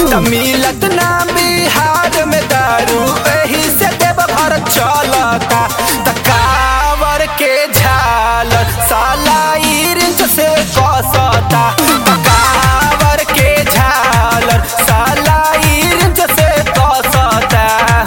त मिलत ना बिहार में दारू, एही से देवघर चलता। त कांवर के झालर साला इंच से कसता। त कांवर के झालर साला इंच से कसता।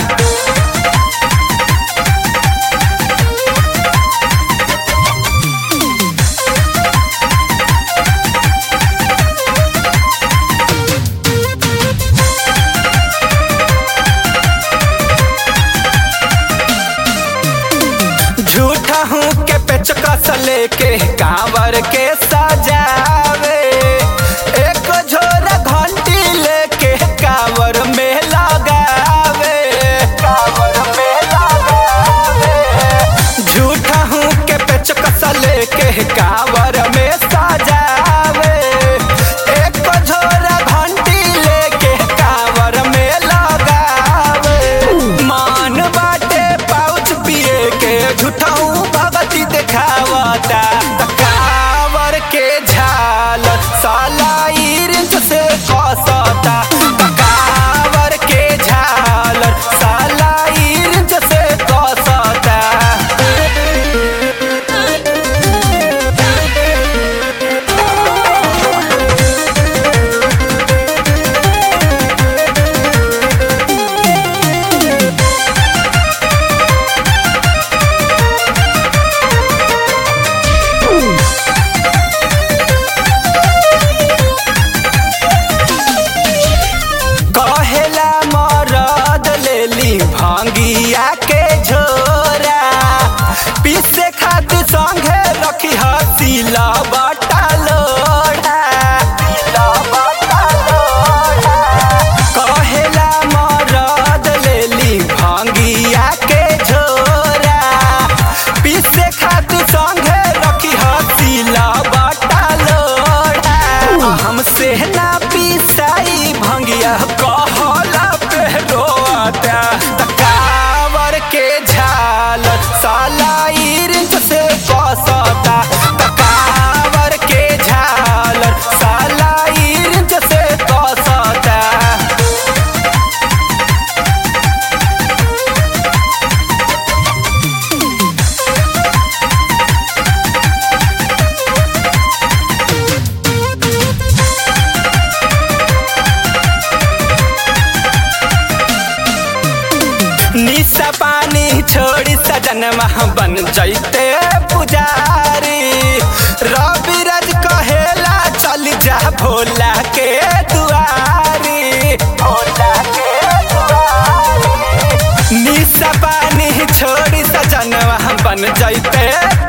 झूठा हूँ के पेचकस लेके कांवर के सजावे, एक झोरा घंटी लेके कांवर में लगावे, कांवर में लगावे। झूठा हूँ के पेचकस लेके कांवर में सजावे, एक झोरा घंटी लेके कांवर में लगावे। मान बाटे पाउच पिए के झूठाऊ भगती देखावता। त कांवर के झालर साला इंच से कसता। त कांवर के झालर साला इंच से कसता। कहेला मरद लेली भांगिया के झोरा, पीसे खातिर संगे रखी हसीला बटा लोढ़ा, सीला बटा लोढ़ा। कहेला मरद लेली भांगिया के झोरा, पीसे खातिर संगे रखी हसीला बटा लोढ़ा। हमसे ना पिसाई भंगिया कहला पे रोता। त कांवर के झालर साला इंच से कसता। त कांवर के झालर साला इंच से कसता। निशा पानी छोड़ी सजनमा बन जैते पुजारी, रविराज कहेला चल जा भोला के दुआरी, भोला के दुआरी। निशा पानी छोड़ी सजनमा बन जैते